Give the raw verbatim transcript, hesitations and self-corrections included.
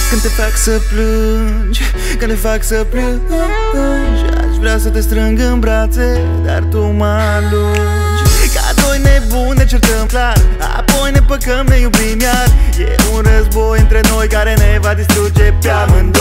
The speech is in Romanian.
Când te fac să plângi, când te fac să plângi, aș vrea să te strâng în brațe, dar tu mă alungi. Ca doi nebuni ne certăm clar, apoi ne păcăm, ne iubim iar. E un război între noi care ne va distruge pe amândoi.